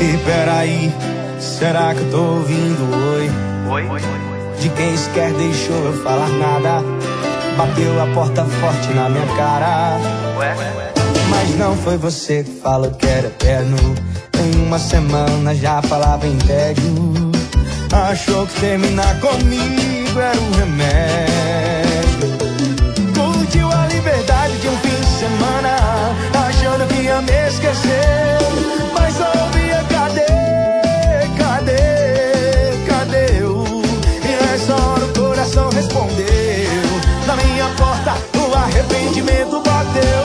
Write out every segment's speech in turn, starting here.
E peraí, será que eu tô ouvindo oi? Oi? De quem sequer deixou eu falar nada. Bateu a porta forte na minha cara. Ué? Mas não foi você que falou que era eterno. Em uma semana já falava em tédio. Achou que terminar comigo era um remédio. Curtiu a liberdade de um fim de semana, achando que ia me esquecer. Mas só ouvia cadê eu? E nessa hora o coração respondeu. Na minha porta o arrependimento bateu.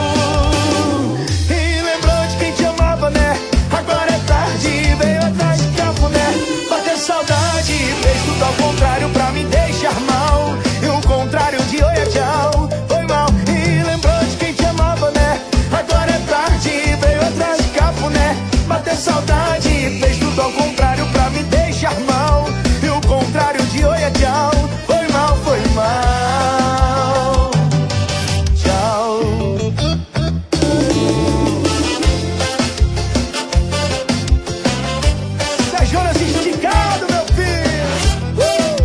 E lembrou de quem te amava, né? Agora é tarde, veio atrás de cafuné. Bateu saudade, fez tudo ao contrário pra me deixar mal. E o contrário de oi é tchau, foi mal. E lembrou de quem te amava, né? Agora é tarde, veio atrás de cafuné. Bateu saudade, fez tudo ao contrário pra me deixar mal. E o contrário de oi é tchau, foi mal, foi mal. Tchau. Jonas esticado, meu filho.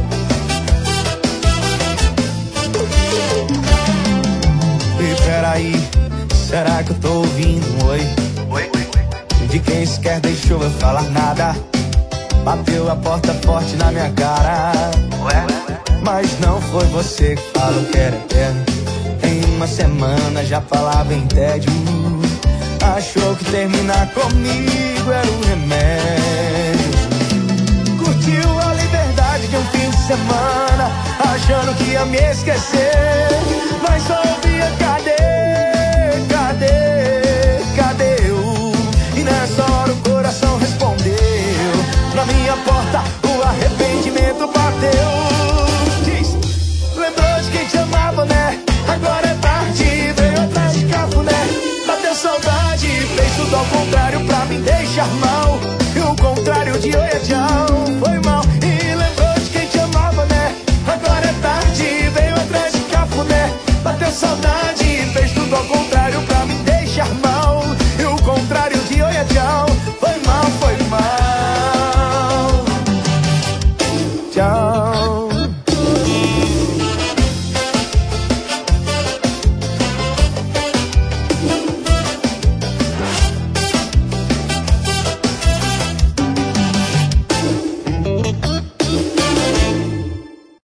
E peraí, será que eu tô ouvindo um oi? Oi? De quem sequer deixou eu falar nada. Bateu a porta forte na minha cara. Ué? Mas não foi você que falou que era eterno. Em uma semana já falava em tédio. Achou que terminar comigo era um remédio. Curtiu a liberdade de um fim de semana, achando que ia me esquecer. Mas só ouvia cadê eu? E nessa hora o coração respondeu. Na minha porta o arrependimento bateu. Diz, lembrou de quem te amava, né? Agora é tarde, veio atrás de cafuné. Bateu saudade, fez tudo ao contrário pra me deixar mal. E o contrário de oi é tchau.